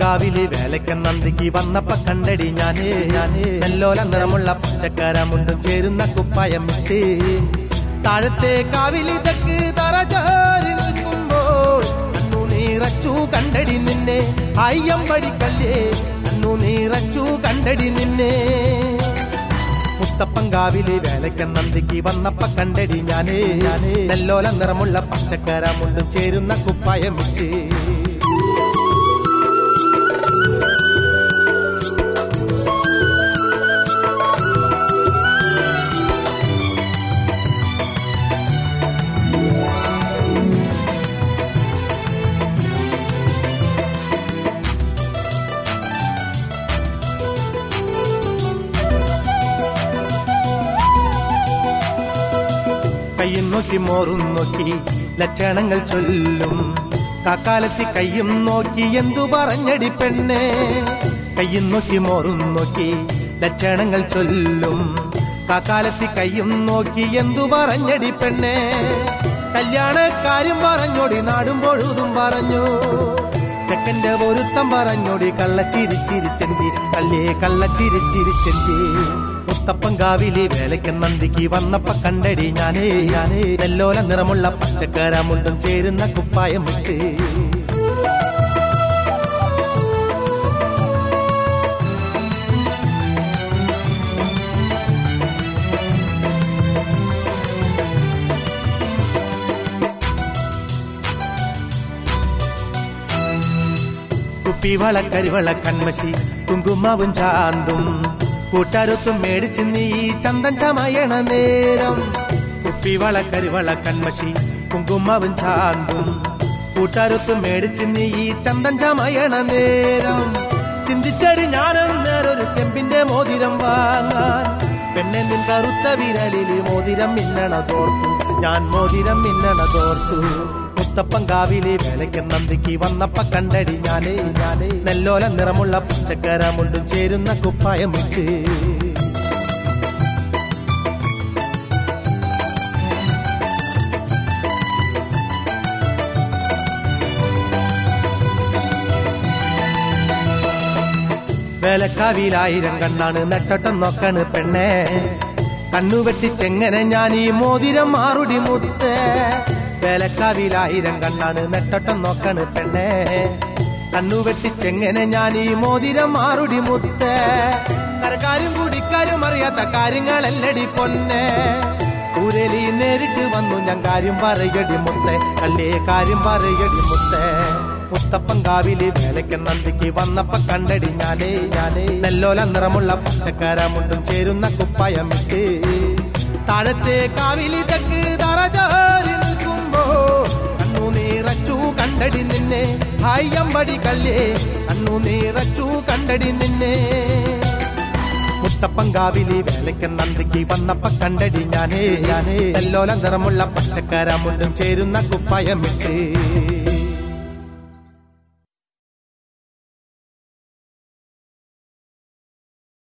മുത്തപ്പങ്കാവില് വേലക്കൻ നന്ദിക്ക് വന്നപ്പ കണ്ടടി ഞാനേ നെല്ലോല നിറമുള്ള പച്ചക്കര മുണ്ടും ചേരുന്ന കുപ്പായം ഇട്ട് താഴത്തെ കാവിലിതക്ക് തറചാരി നിൽക്കുമ്പോൾ അന്നു നീറച്ചു കണ്ടടി നിന്നെ അയ്യമ്പടിക്കല്ലേ അന്നു നീറച്ചു കണ്ടടി നിന്നെ മുത്തപ്പങ്കാവില് വേലക്കൻ നന്ദിക്ക് വന്നപ്പ കണ്ടടി ഞാനേ നെല്ലോല നിറമുള്ള പച്ചക്കര മുണ്ടും ചേരുന്ന കുപ്പായം ഇട്ട് കയ്യും നോക്കി മോറും നോക്കി ലക്ഷണങ്ങൾ ചൊല്ലും കാക്കാലത്തി കയ്യും നോക്കി എന്തു പറഞ്ഞടി പെണ്ണെ കയ്യും നോക്കി മോറും നോക്കി ലക്ഷണങ്ങൾ ചൊല്ലും കാക്കാലത്തി കയ്യും നോക്കി എന്തു പറഞ്ഞടി പെണ്ണെ കല്യാണക്കാരും പറഞ്ഞോടി നാടും പൊഴുതും പറഞ്ഞു ചെക്കന്റെ പൊരുത്തം പറഞ്ഞോടി കള്ളച്ചിരിച്ചിരിച്ചെന്തി കല്ലേ കള്ളച്ചിരിച്ചിരിച്ചെന്തി മുത്തപ്പങ്കാവില് വേലക്കൻ നന്ദിക്ക് വന്നപ്പ കണ്ടടി ഞാനേ നെല്ലോല നിറമുള്ള പച്ചക്കര മുണ്ടും ചേരുന്ന കുപ്പായം ഇട്ട് കുപ്പിവള കരിവള കൺമഷി കുങ്കുമാവും ചാന്തും കൂട്ടാരൊത്തും മേടിച്ച് നീ ചന്തം ചമയണ നേരം കുപ്പിവള കരിവള കൺമഷി കുങ്കുമാവും ചാന്തും കൂട്ടാരൊത്തും മേടിച്ച് നീ ചന്തം ചമയണ നേരം ചിന്തിച്ചടി ഞാനും നേരൊരു ചെമ്പിന്റെ മോതിരം വാങ്ങാൻ പെണ്ണെ നിൻ കറുത്ത വിരലില് മോതിരം മിന്നണതോർത്തു ഞാൻ മോതിരം മിന്നണതോർത്തു മുത്തപ്പങ്കാവില് വേലക്കൻ നന്ദിക്ക് വന്നപ്പ കണ്ടടി ഞാനേ നെല്ലോല നിറമുള്ള പച്ചക്കര മുണ്ടും ചേരുന്ന കുപ്പായം ഇട്ട് വേലക്കാവിലായിരം കണ്ണാണ് നെട്ടോട്ടം നോക്കണ് പെണ്ണെ കണ്ണുവെട്ടിച്ചെങ്ങനെ ഞാൻ ഈ മോതിരം മാറുടി മുത്തേ വേലക്കാവിലായിരം കണ്ണാണ് നെട്ടോട്ടം നോക്കണ് പെണ്ണെ കണ്ണുവെട്ടിച്ചെങ്ങനെ ഞാൻ ഈ മോതിരം മാറുടി മുത്തേ കരക്കാരും കുടിക്കാരും അറിയാത്ത കാര്യങ്ങളല്ലടി പൊന്നെ ഊരലി നേരിട്ട് വന്നു ഞാൻ കാര്യം പറയടി മുത്തേ കല്ലേ കാര്യം പറയടി മുത്തേ മുത്തപ്പങ്കാവില് വേലക്കൻ നന്ദിക്ക് വന്നപ്പ കണ്ടടി ഞാനേ നെല്ലോല നിറമുള്ള പച്ചക്കര മുണ്ടും ചേരുന്ന കുപ്പായം ഇട്ട് താഴത്തെ കാവിലിതക്ക് തറചാരി നിൽക്കുമ്പോ കണ്ണു നീറച്ചു കണ്ടടി നിന്നെ അയ്യമ്പടി കല്ലേ കണ്ണു നീറച്ചു കണ്ടടി നിന്നെ മുത്തപ്പങ്കാവില് വേലക്കൻ നന്ദിക്ക് വന്നപ്പ കണ്ടടി ഞാനേ നെല്ലോല നിറമുള്ള പച്ചക്കര മുണ്ടും ചേരുന്ന കുപ്പായം ഇട്ട്